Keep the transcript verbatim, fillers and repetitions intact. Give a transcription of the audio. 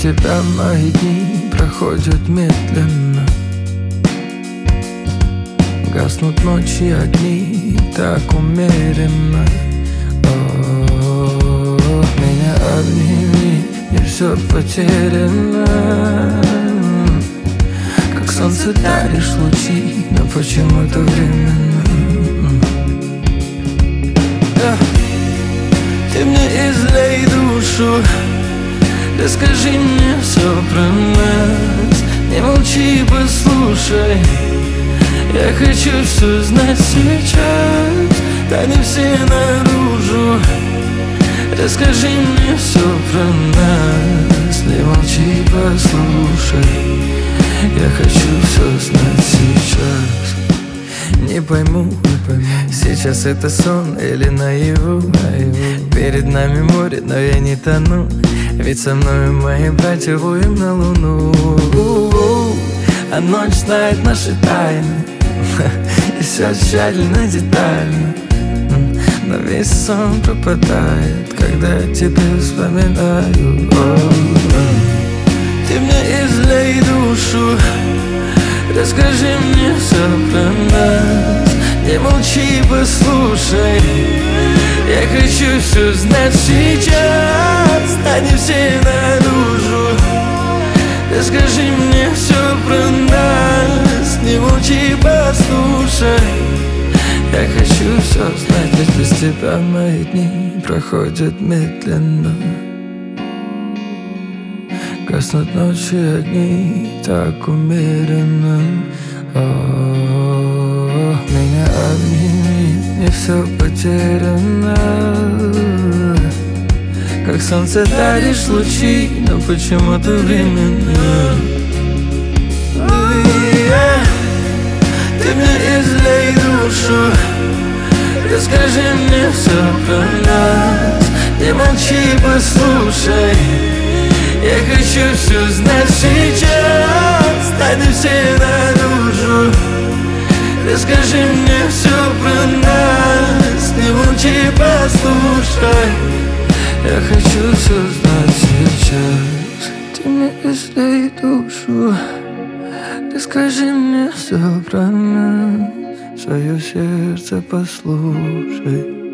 тебя мои дни проходят медленно. Гаснут ночи огни так умеренно. О, меня обними, не все потеряно. Как солнце даришь лучи, но почему-то временно. Ты мне излей душу, расскажи мне все про нас. Не молчи, послушай, я хочу все знать сейчас. Тайны все наружу, расскажи мне все про нас. Не молчи, послушай, я хочу все знать сейчас. Не пойму, не пойму, сейчас это сон или наяву, наяву. Перед нами море, но я не тону, ведь со мной мои братья воем на луну. А ночь знает наши тайны, и все тщательно, детально. Но весь сон пропадает, когда я тебя вспоминаю. Ты мне излей душу, расскажи мне все про нас. Не молчи, послушай, я хочу все знать сейчас. Они все наружу, расскажи мне все про нас. Не молчи, послушай, я хочу все знать. Ведь без тебя мои дни проходят медленно. Гаснут ночи огни так умеренно. О, меня обними, не все потеряно. Как солнце даришь лучи, но почему-то временно. Ты мне излей душу, расскажи мне все про нас. Не молчи, послушай, я хочу все знать сейчас. Тайны все наружу, расскажи мне все про нас. Не молчи, послушай, я хочу все знать сейчас. Ты мне излей душу, расскажи мне все про нас. Свое сердце послушай.